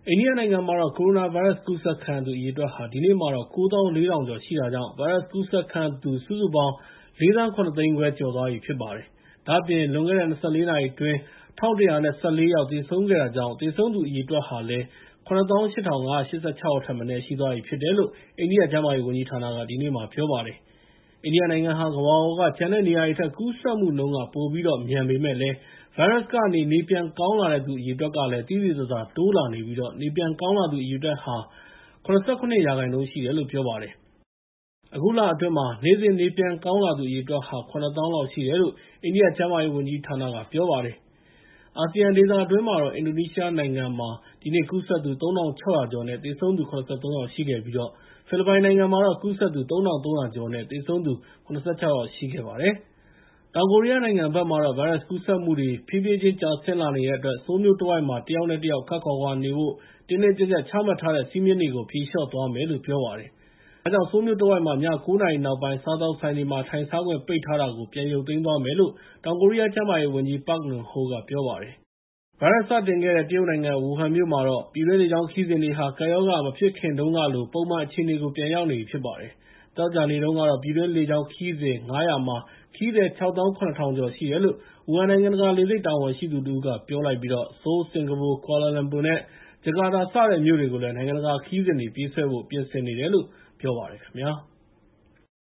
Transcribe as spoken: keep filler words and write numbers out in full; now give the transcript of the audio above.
အိန္ဒိယနိုင်ငံမှာတော့ ကိုရိုနာဗိုင်းရပ်စ်ကူးစက်ခံရသူအရေအတွက်ဟာ ဒီနေ့မှာတော့ ကိုးသောင်းလေးထောင်ကျော်ရှိတာကြောင့် ဗိုင်းရပ်စ်ကူးစက်ခံရသူ စုစုပေါင်း လေးသန်း ခုနှစ်သိန်းခွဲကျော်သွားပြီဖြစ်ပါတယ်။ ဒါ့အပြင် လွန်ခဲ့တဲ့ ၂၄ နာရီအတွင်း ၁,၁၁၄ ယောက်သေဆုံးခဲ့တာကြောင့် သေဆုံးသူအရေအတွက်ဟာလည်း ခုနစ်သောင်း ရှစ်ထောင် ငါးရာ ၈၆ ယောက်ထက်မနည်းရှိသွားပြီဖြစ်တယ်လို့ အိန္ဒိယကျန်းမာရေးဝန်ကြီးဌာနက ဒီနေ့မှာပြောပါတယ်။ အိန္ဒိယနိုင်ငံဟာ ကမ္ဘာပေါ်က ကျန်တဲ့နေရာတွေထက် ကူးစက်မှုနှုန်းက ပိုပြီးတော့မြန်ပေမယ့်လည်း ဗိုင်းရပ်စ်ကနေ နေပြန်ကောင်းလာတဲ့သူအရေအတွက်ကလည်း သိသိသာသာတိုးလာနေပြီး နေပြန်ကောင်းလာသူအရေအတွက်ဟာ ၇၇ ရာခိုင်နှုန်းရှိတယ်လို့ ပြောပါတယ်။ အခုလအတွင်း နေ့စဉ်နေပြန်ကောင်းလာသူအရေအတွက်ဟာ ခုနစ်သောင်းလောက်ရှိတယ်လို့ အိန္ဒိယကျန်းမာရေးဝန်ကြီးဌာနက ပြောပါတယ်။ အာဆီယံဒေသတွင်းမှာတော့ အင်ဒိုနီးရှားနိုင်ငံမှာ ဒီနေ့ကူးစက်သူ သုံးထောင် ခြောက်ရာကျော်နဲ့ သေဆုံးသူ ၇၃ ယောက်ရှိခဲ့ပြီး ဖိလစ်ပိုင်နိုင်ငံမှာတော့ ကူးစက်သူ သုံးထောင် သုံးရာကျော်နဲ့ သေဆုံးသူ ၇၆ ယောက်ရှိခဲ့ပါတယ်။ တောင်ကိုရီးယားနိုင်ငံဘက်မှာတော့ ဗိုင်းရပ်စ်ကူးစက်မှုတွေ ဖြည်းဖြည်းချင်းကျဆင်းလာနေတဲ့အတွက် ဆိုးလ်မြို့တဝိုက်မှာ တယောက်နဲ့တယောက် ခပ်ခွာခွာနေဖို့ တင်းတင်းကျပ်ကျပ်ချမှတ်ထားတဲ့ စည်းမျဉ်းတွေကို ဖြေလျှော့သွားမယ်လို့ ပြောပါတယ်။ ဒါကြောင့် ဆိုးလ်မြို့တဝိုက်မှာ ည ကိုးနာရီနောက်ပိုင်း စားသောက်ဆိုင်တွေမှာ ထိုင်စားခွင့်ပိတ်ထားတာကို ပြန်ရုပ်သိမ်းသွားမယ်လို့ တောင်ကိုရီးယားကျန်းမာရေးဝန်ကြီး Park Neung-hoo က ပြောပါတယ်။ ဗိုင်းရပ်စ်စတင်ခဲ့တဲ့ တရုတ်နိုင်ငံ ဝူဟန်မြို့မှာတော့ ပြည်တွင်းလေကြောင်းခရီးစဉ်တွေဟာ ကပ်ရောဂါမဖြစ်ခင်တုန်းကလို ပုံမှန်အခြေအနေကို ပြန်ရောက်နေပြီဖြစ်ပါတယ်။ သောကြာနေ့တုန်းကတော့ ပြည်တွင်းလေကြောင်းခရီးစဉ် ငါးရာ မှာ ခရီးသည် ခြောက်သောင်း ခုနစ်ထောင်ကျော်ရှိတယ်လို့ ဝူဟန်နိုင်ငံတကာလေဆိပ်တာဝန်ရှိသူတဦးက ပြောလိုက်ပြီး ဆိုးလ်၊ စင်ကာပူ၊ ကွာလာလမ်ပူနဲ့ ဂျကာတာစတဲ့မြို့တွေကိုလည်း နိုင်ငံတကာခရီးစဉ်တွေပြေးဆွဲဖို့ ပြင်ဆင်နေတယ်လို့ ပြောပါတယ်ခင်ဗျာ။